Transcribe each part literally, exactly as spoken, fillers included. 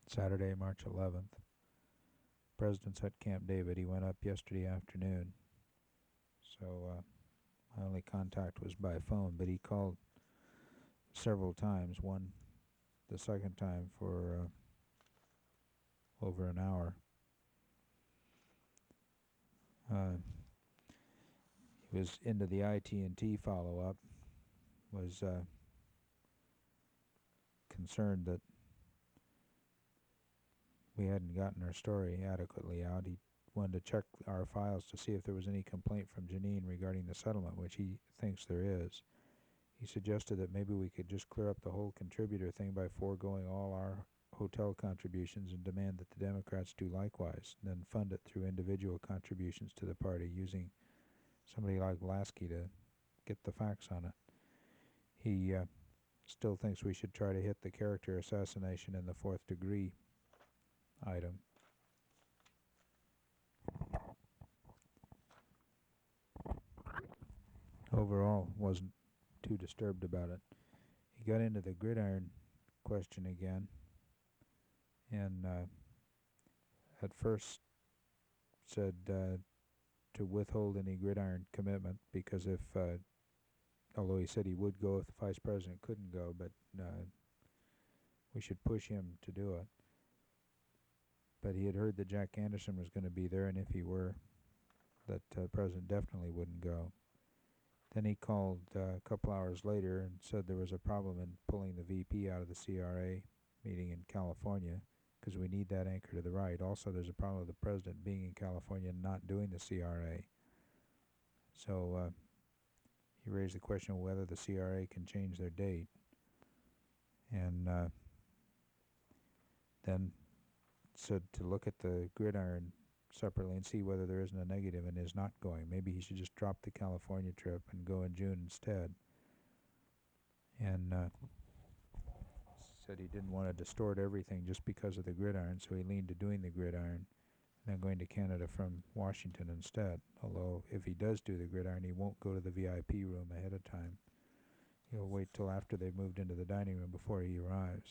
Saturday, March eleventh. President's at Camp David. He went up yesterday afternoon. So uh, my only contact was by phone, but he called several times. One, the second time for uh, over an hour. Uh, he was into the I T and T follow-up. Was uh, concerned that we hadn't gotten our story adequately out. He wanted to check our files to see if there was any complaint from Janine regarding the settlement, which he thinks there is. He suggested that maybe we could just clear up the whole contributor thing by foregoing all our hotel contributions and demand that the Democrats do likewise, and then fund it through individual contributions to the party using somebody like Lasky to get the facts on it. He uh, still thinks we should try to hit the character assassination in the fourth degree item. Overall, wasn't too disturbed about it. He got into the gridiron question again, and uh, at first said uh, to withhold any gridiron commitment, because if, uh, although he said he would go if the vice president couldn't go, but uh, we should push him to do it. But he had heard that Jack Anderson was going to be there, and if he were, that uh, the president definitely wouldn't go. Then he called uh, a couple hours later and said there was a problem in pulling the V P out of the C R A meeting in California, because we need that anchor to the right. Also, there's a problem with the president being in California and not doing the C R A. So uh, he raised the question of whether the C R A can change their date. And uh, then said to look at the gridiron separately and see whether there isn't a negative and is not going. Maybe he should just drop the California trip and go in June instead. And uh, said he didn't want to distort everything just because of the gridiron, so he leaned to doing the gridiron and then going to Canada from Washington instead. Although if he does do the gridiron, he won't go to the V I P room ahead of time. He'll wait till after they've moved into the dining room before he arrives.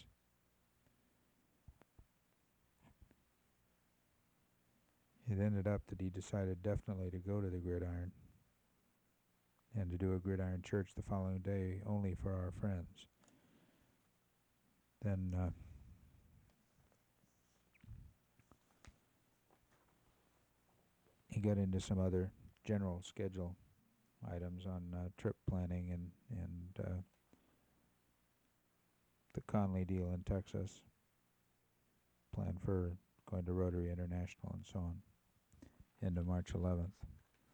It ended up that he decided definitely to go to the gridiron and to do a gridiron church the following day only for our friends. Then uh, he got into some other general schedule items on uh, trip planning and, and uh, the Conley deal in Texas, plan for going to Rotary International and so on, end of March eleventh.